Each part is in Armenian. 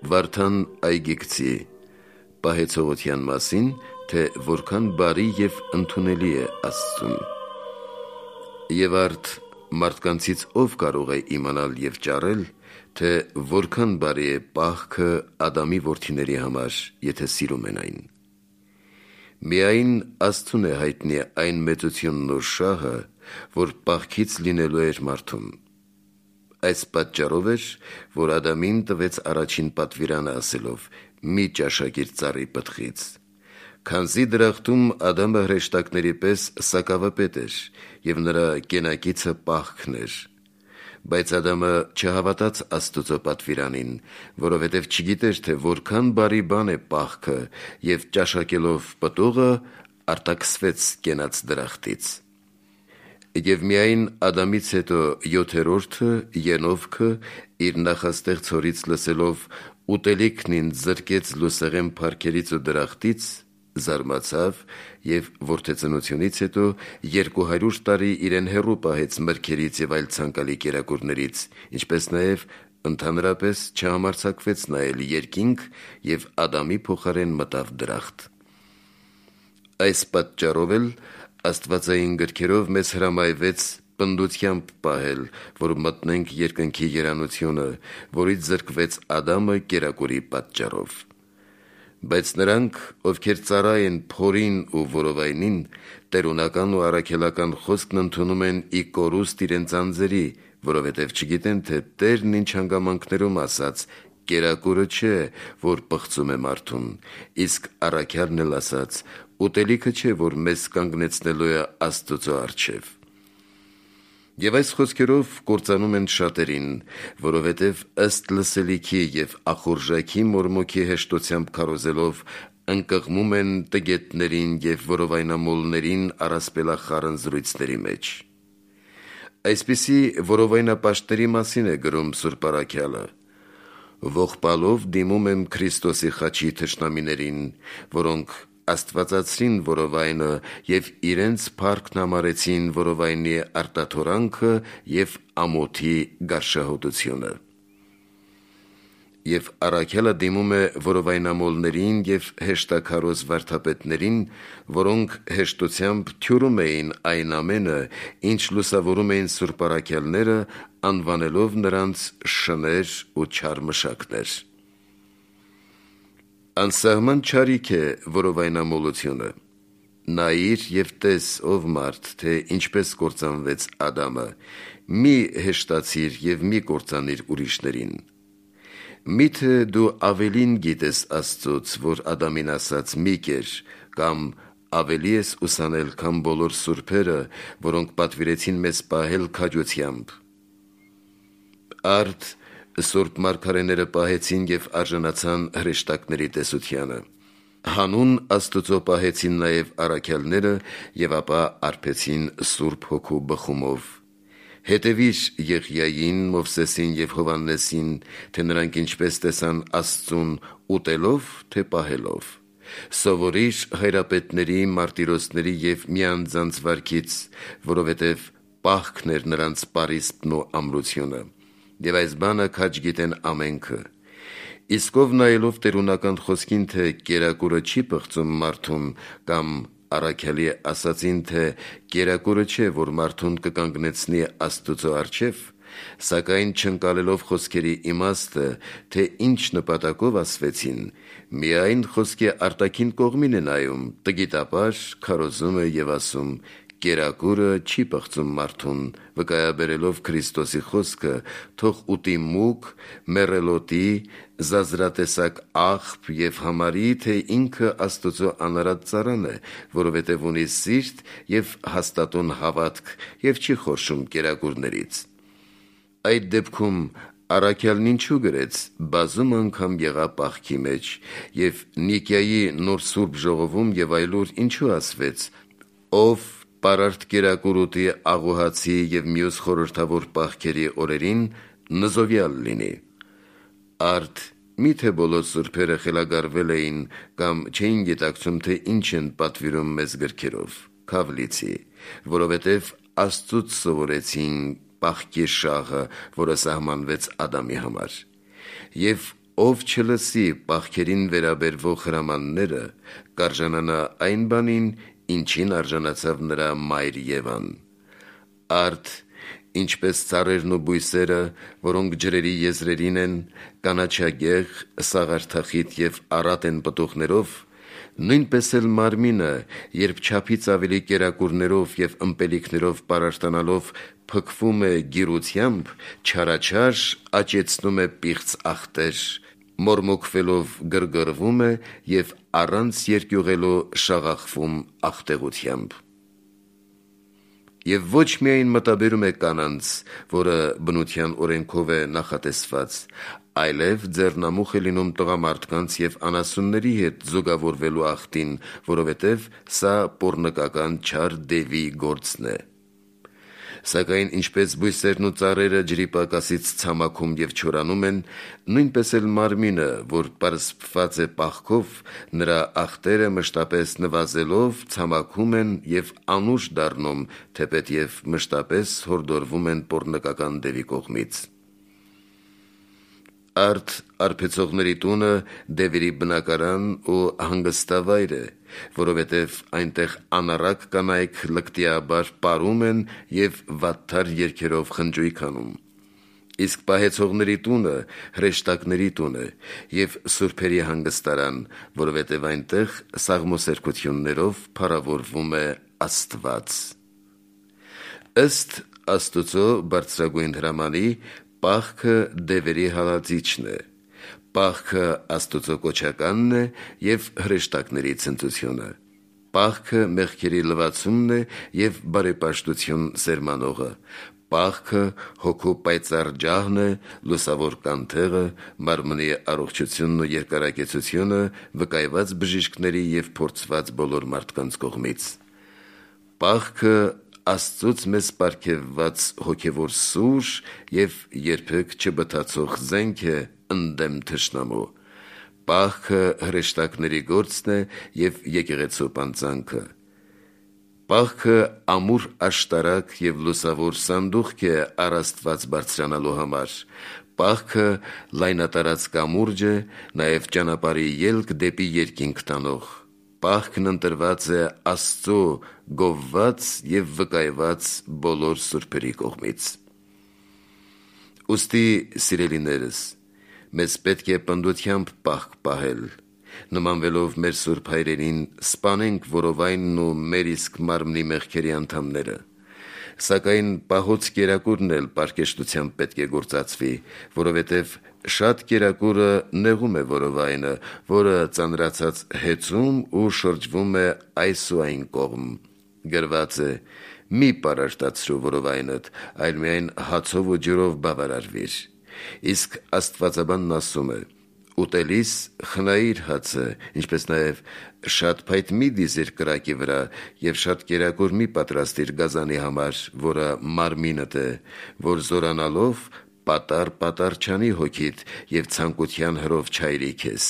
Վարդան Այգիգցի պահեցողության մասին, թե որքան բարի և ընդունելի է Աստծուն։ Եվ արդ մարդկանցից ով կարող է իմանալ և ճարել, թե որքան բարի է պահքը Ադամի որդիների համար, եթե սիրում են այն։ Միայն Աստծուն է հայտնի այն մեծությունն ու շահը, որ պահքից լինելու էր մարդուն։ Այս պատճառով էր, որ Ադամին տվեց առաջին պատվիրանը ասելով. «Մի ճաշակիր ծառի պտղից», քանզի դրախտում Ադամը հրեշտակների պես սակավապետ էր, և նրա կենակիցը պահքն էր։ Բայց Ադամը չհավատաց Աստծո պատվիրանին, որովհետև չգիտեր, թե որքան բարի բան է պահքը, և ճաշակելով պտուղը արտաքսվեց կենաց դրախտից։ Եվ միայն Ադամից հետո յոթերորդը՝ Ենովքը, իր նախաստեղ ցորից լսելով «Ուտելիքն ինձ զրկեց լուսեղեն փարքերից ու դրախտից», զարմացավ և որդեծնությունից հետո 200 տարի իրեն հեռու պահեց մրգերից և այլ ցանկալի կերակուրներից, ինչպես նաև ընդհանրապես չհամարձակվեց նայել երկինք և Ադամի փոխարեն մտավ դրախտ։ Այս պատճառով էլ աստվածային գրքերով մեզ հրամայվեց պնդությամբ պահել, որ մտնենք երկնքի երանությունը, որից զրկվեց Ադամը կերակուրի պատճառով։ Բայց նրանք, ովքեր ծառա են փորին ու որովայնին, տերունական ու առաքելական խոսքն ընդունում են ի կորուստ իրենց անձերի, որովհետև չգիտեն, թե Տերն ինչ հանգամանքներում ասաց. «Կերակուրը չէ, որ պղծում է մարդուն», իսկ առաքյալն էլ ասաց. «Ուտելիքը չէ, որ մեզ կանգնեցնելու է Աստծո առջև»։ Եվ այս խոսքերով կործանում են շատերին, որովհետև ըստ լսելիքի և ախորժակի մորմոքի հեշտությամբ քարոզելով ընկղմում են տգետներին և որովայնամոլներին առասպելախառն զրույցների մեջ։ Այսպիսի որովայնապաշտների մասին է գրում Սուրբ առաքյալը. «Ողբալով դիմում եմ Քրիստոսի խաչի թշնամիներին, որոնք աստվածացրին որովայնը և իրենց փառքն համարեցին որովայնի արտաթորանքը և ամոթի գարշահոտությունը»։ Եվ առաքյալը դիմում է որովայնամոլներին և հեշտաքարոզ վարդապետներին, որոնք հեշտությամբ թյուրում էին այն ամենը, ինչ լուսավորում էին սուրբ առաքյալները, անվանելով նրանց շներ ու չար մշակներ։ Անսահման չարիք է որովայնամոլությունը։ Նայիր և տես, ով մարդ, թե ինչպես կործանվեց Ադամը, մի հեշտացիր և մի կործանիր ուրիշներին։ Միթե դու ավելին գիտես Աստծուց, որ Ադամին ասաց՝ «Մի կեր», կամ ավելի ես ուսանել, քան բոլոր սուրբերը, որոնք պատվիրեցին մեզ պահել քաջությամբ։ Արդ սուրբ մարգարեները պահեցին և արժանացան հրեշտակների տեսությանը։ Հանուն Աստուծո պահեցին նաև առաքյալները և ապա արբեցին Սուրբ Հոգու բխումով։ Հետևիր Եղիային, Մովսեսին և Հովհաննեսին, թե նրանք ինչպես տեսան Աստծուն ուտելով, թե պահելով։ Սովորիր հայրապետների, մարտիրոսների և միանձանց վարքից, որովհետև պահքն էր նրանց պարիսպն ու ամրությունը, և այս բանը քաջ գիտեն ամենքը։ Իսկ ով նայելով տերունական խոսքին, թե կերակուրը չի պղծում մարդուն, կամ առաքյալի ասածին, թե կերակուրը չէ, որ մարդուն կկանգնեցնի Աստծո առջև, սակայն չընկալելով խոսքերի իմաստը, թե ինչ նպատակով ասվեցին, միայն խոսքի արտաքին կողմին է նայում, տգիտապար քարոզում է և ասում. «Կերակուրը չի պղծում մարդուն», վկայաբերելով Քրիստոսի խոսքը, թող ուտի մուկ, մեռելոտի, զազրատեսակ աղբ և համարի, թե ինքը Աստծո անարատ ծառան է, որովհետև ունի սիրտ և հաստատուն հավատք և չի խորշում կերակուրներից։ Այդ դեպքում առաքյալն ինչու գրեց. «Բազում անգամ եղա պահքի մեջ», և Նիկիայի նոր սուրբ ժողովում և այլուր ինչու ասվեց. «Ով պարարտ կերակուր ուտի աղոհացի և մյուս խորհրդավոր պահքերի օրերին, նզովյալ լինի»։ Արդ մի՞թե բոլոր սուրբերը խելագարվել էին կամ չէին գիտակցում, թե ինչ են պատվիրում մեզ գրքերով։ Քավլիցի, որովհետև Աստծուց սովորեցին պահքի շաղը, որը սահմանվեց Ադամի համար։ Եվ ով չլսի պահքերին վերաբերվող հրամանները, կարժանանա այն բանին, ինչին արժանացավ նրա մայր Եվան։ Արդ, ինչպես ծառերն ու բույսերը, որոնք ջրերի եզրերին են, կանաչագեղ, սաղարթախիտ և առատ են պտուղներով, նույնպես էլ մարմինը, երբ չափից ավելի կերակուրներով և ըմպելիքներով պարարտանալով փքվում է գիրությամբ, չարաչար աճեցնում է պիղծ ախտեր, մորմոքվելով գրգռվում է և առանց երկյուղելու շաղախվում ախտեղությամբ։ Եվ ոչ միայն մտաբերում է կանանց, որը բնության օրենքով է նախատեսված, այլև ձեռնամուխ է լինում տղամարդկանց և անասունների հետ զուգավորվելու ախտին, որովհետև սա պոռնկական չար դևի գործն է։ Սակայն ինչպես բույսերն ու ծառերը ջրի պակասից ցամաքում և չորանում են, նույնպես էլ մարմինը, որ պարսպված է պահքով, նրա ախտերը մշտապես նվազելով ցամաքում են և անուշ դառնում, թեպետև մշտապես հորդորվում են պոռնկական դևի կողմից։ Արդ արբեցողների տունը դևերի բնակարան ու հանգստավայր է, որովհետև այնտեղ անառակ կանայք լկտիաբար պարում են և վատթար երգերով խնջույք անում։ Իսկ պահեցողների տունը հրեշտակների տուն է և սուրբերի հանգստարան, որովհետև այնտեղ սաղմոսերկություններով փառավորվում է Աստված։ Ըստ Աստուծո բարձրագույն հրամանի, պահքը դևերի հալածիչն է, պահքը Աստուծո կոչականն է և հրեշտակների ցնծությունը, պահքը մեղքերի լվացումն է և բարեպաշտություն սերմանողը, պահքը հոգու պայծառ ջահն է, լուսավոր կանթեղը, մարմնի առողջությունն ու երկարակեցությունը վկայված բժիշկների և փորձված բոլոր մարդկանց կողմից, պահքը Աստծուց մեզ պարգևված հոգևոր սուր և երբեք չբթացող զենք է ընդդեմ թշնամու, պահքը հրեշտակների գործն է և եկեղեցու պանծանքը, պահքը ամուր աշտարակ և լուսավոր սանդուղք է առ Աստված բարձրանալու համար, պահքը լայնատարած կամուրջ է, նաև ճանապարհի ելք դեպի երկինք տանող, պահքն ընտրված է Աստծո գովված և վկայված բոլոր սուրբերի կողմից։ Ուստի, սիրելիներս, մեզ պետք է պնդությամբ պահք պահել, նմանվելով մեր սուրբ հայրերին, սպանենք որովայնն ու մեր իսկ մարմնի մեղքերի անդամները, սակայն պահոց կերակուրն էլ պարկեշտությամբ պետք է գործածվի, որովհետև շատ կերակուրը նեղում է որովայնը, որը ծանրացած հեծում ու շրջվում է այս ու այն կողմ, գրված է. «Մի պարարտացրու որովայնդ, այլ միայն հացով ու ջրով բավարարվիր»։ Իսկ Աստվածաբանն ասում է. «Ուտելիս խնայիր հացը, ինչպես նաև շատ փայտ մի դիզիր կրակի վրա և շատ կերակուր մի պատրաստիր գազանի համար, որը մարմինդ է, որ զորանալով պատառ չանի հոգիդ և ցանկության հրով չայրի քեզ»։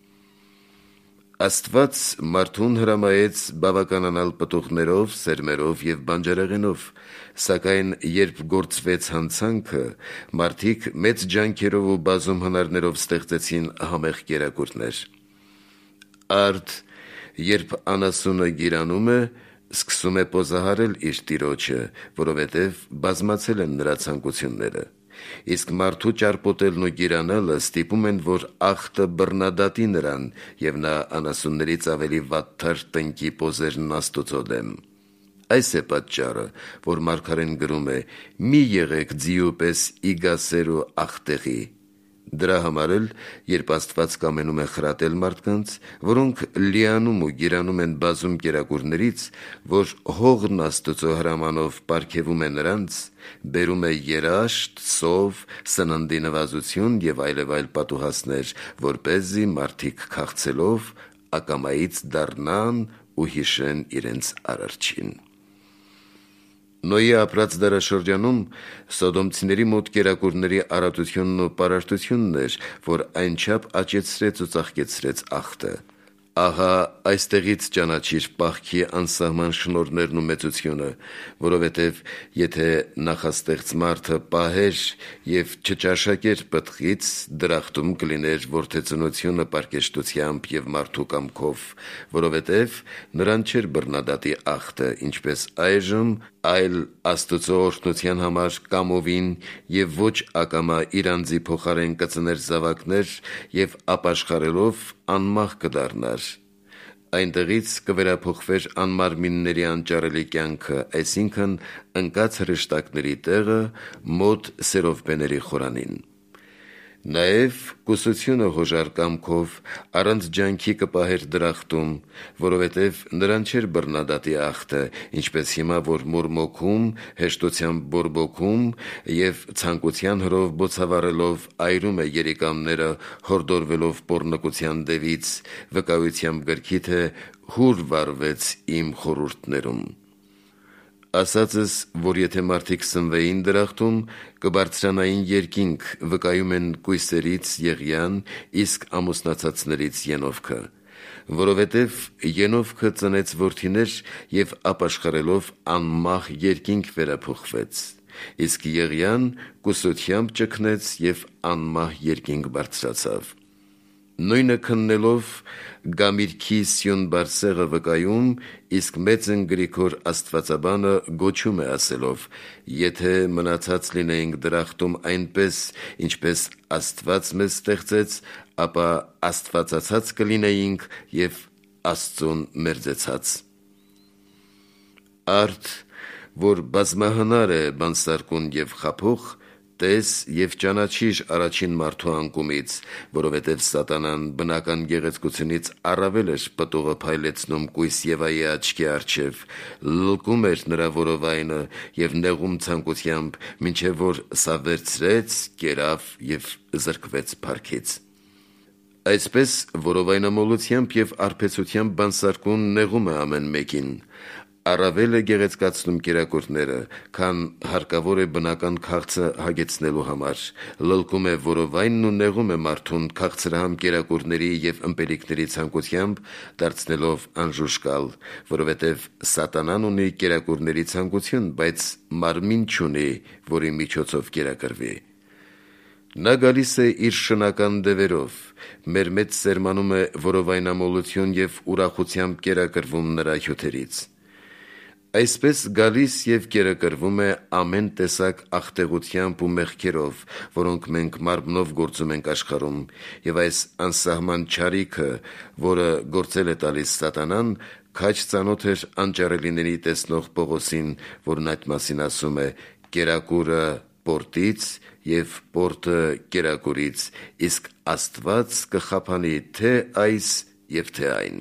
Աստված մարդուն հրամայեց բավականանալ պտուղներով, սերմերով և բանջարեղենով, սակայն երբ գործվեց հանցանքը, մարդիկ մեծ ջանքերով ու բազում հնարներով ստեղծեցին համեղ կերակուրներ։ Արդ, երբ անասունը գիրանում է, սկսում է պոզահարել իր տիրոջը, որովհետև բազմացել են նրա ցանկությունները։ Իսկ մարդու ճարպոտելն ու գիրանալը ստիպում են, որ ախտը բռնադատի նրան, և նա անասուններից ավելի վատթար տնկի պոզերն Աստուծո դեմ։ Այս է պատճառը, որ մարգարեն գրում է. «Մի եղեք ձիու պես իգասեր ու ախտեղի»։ Դրա համար էլ, երբ Աստված կամենում է խրատել մարդկանց, որոնք լիանում ու գիրանում են բազում կերակուրներից, որ հողն Աստուծո հրամանով պարգևում է նրանց, բերում է երաշտ, սով, սննդի նվազություն և այլև այլ պատուհասներ, որպեսզի մարդիկ քաղցելով ակամայից դառնան ու հիշեն իրենց Արարչին։ Նոյի ապրած դարաշրջանում սոդոմցիների մոտ կերակուրների առատությունն ու պարարտությունն էր, որ այնչափ աճեցրեց ու ծաղկեցրեց ախտը։ Ահա այստեղից ճանաչիր պահքի անսահման շնորհներն ու մեծությունը, որովհետև եթե նախաստեղծ մարդը պահեր եւ չճաշակեր պտղից, դրախտում կլիներ որդեծնությունը պարկեշտությամբ եւ մարդու կամքով, որովհետև նրան չէր բռնադատի ախտը, ինչպես այժմ, այլ Աստծո օրհնության համար կամովին եւ ոչ ակամա իր անձի փոխարեն կծներ զավակներ եւ ապաշխարելով անմահ կդառնար։ Այնտեղից կվերափոխվեր անմարմինների անճարելի կյանքը, այսինքն ընկած հրեշտակների տեղը մոտ սերովբեների խորանին։ Նաև կուսությունը հոժար կամքով առանց ջանքի կպահեր դրախտում, որովհետև նրան չէր բռնադատի ախտը, ինչպես հիմա որ մորմոքում, հեշտությամբ բորբոքում եւ ցանկության հրով բոցավառելով այրում է երիկամները, հորդորվելով պոռնկության դևից, վկայությամբ գրքի թե հուր վարվեց իմ խորհուրդներում։ Ասածս, որ եթե մարդիկ սնվեին դրախտում, կբարձրանային երկինք, վկայում են կույսերից Եղիան, իսկ ամուսնացածներից Ենովքը, որովհետև Ենովքը ծնեց որդիներ եւ ապաշխարելով անմահ երկինք վերափոխվեց, իսկ Եղիան կուսությամբ ճգնեց եւ անմահ երկինք բարձրացավ։ Նույնը քննելով Գամիրքի Սյուն Բարսեղը վկայում, իսկ մեծն Գրիգոր Աստվածաբանը գոչում է ասելով. եթե մնացած լինեինք դրախտում այնպես, ինչպես Աստված մեզ ստեղծեց, ապա աստվածացած կլինեինք եւ Աստծուն մերձեցած։ Արդ, որ բազմահնար է բանսարկուն եւ խափող, տես եւ ճանաչիր առաջին մարդու անկումից, որովհետև սատանան բնական գեղեցկությունից առավել էր պտուղը փայլեցնում կույս Եվայի աչքի առջև, լլկում էր նրա որովայնը եւ նեղում ցանկությամբ, մինչեւ որ սա վերցրեց, կերավ եւ զրկվեց փառքից։ Այսպես որովայնամոլությամբ եւ արբեցությամբ բանսարկուն նեղում է ամեն մեկին, առավել է գեղեցկացնում կերակուրները, քան հարկավոր է բնական քաղցը հագեցնելու համար, լլկում է որովայնն ու նեղում է մարդուն քաղցրահամ կերակուրների եւ ըմպելիքների ցանկությամբ, դարձնելով անժուշկալ, որովհետև սատանան ունի կերակուրների ցանկություն, բայց մարմին չունի, որի միջոցով կերակրվի։ Նա գալիս է իր շնական դևերով, մեր մեջ սերմանում է որովայնամոլություն եւ ուրախությամբ կերակրվում նրա հյութերից։ Այսպես գալիս եւ կերակրվում է ամեն տեսակ աղտեղությամբ ու մեղքերով, որոնք մենք մարմնով գործում ենք աշխարհում, եւ այս անսահման չարիքը, որը գործել է տալիս սատանան, քաջ ծանոթ էր անճարելիների տեսնող Պողոսին, որն այդ մասին ասում է. կերակուրը պորտից եւ պորտը կերակուրից, իսկ Աստված կխափանի թե այս եւ թե այն։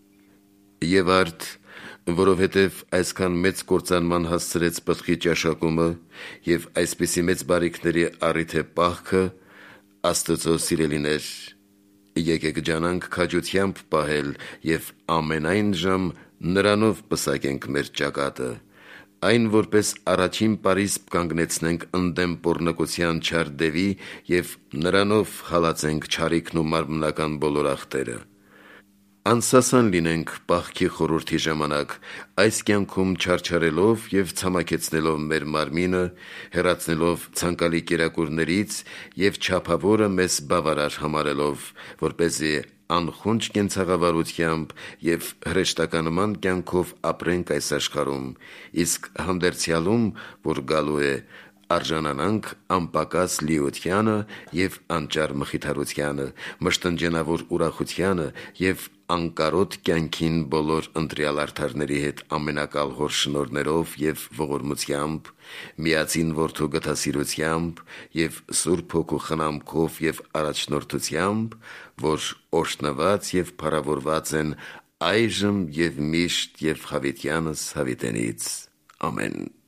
Եվ արդ, որովհետև այսքան մեծ կործանման հասցրեց պտղի ճաշակումը եւ այսպիսի մեծ բարիքների առիթ է պահքը, Աստծո սիրելիներ, եկեք ջանանք քաջությամբ պահել եւ ամենայն ժամ նրանով պսակենք մեր ճակատը, այն որպես առաջին պարիսպ կանգնեցնենք ընդդեմ պոռնկության չար դևի եւ նրանով հալածենք չարիքն ու մարմնական բոլոր ախտերը։ Անսասան լինենք պահքի խորհրդի ժամանակ, այս կյանքում չարչարելով եւ ցամաքեցնելով մեր մարմինը, հեռացնելով ցանկալի կերակուրներից եւ չափավորը մեզ բավարար համարելով, որպեսզի անխոնջ կենցաղավարությամբ եւ հրեշտականման կյանքով ապրենք այս աշխարհում, իսկ հանդերձյալում, որ գալու է, արժանանանք անպակաս լիությանը եւ անճար մխիթարությանը, մշտնջենավոր ուրախությանը եւ անկարոտ կյանքին բոլոր ընտրյալ արդարների հետ ամենակալ հոր շնորհներով եւ ողորմությամբ, միածին որդու գթասիրությամբ եւ Սուրբ Հոգու խնամքով եւ առաջնորդությամբ, որ օրհնված եւ փառավորված են այժմ եւ միշտ եւ հավիտյանս հավիտենից։ Ամեն։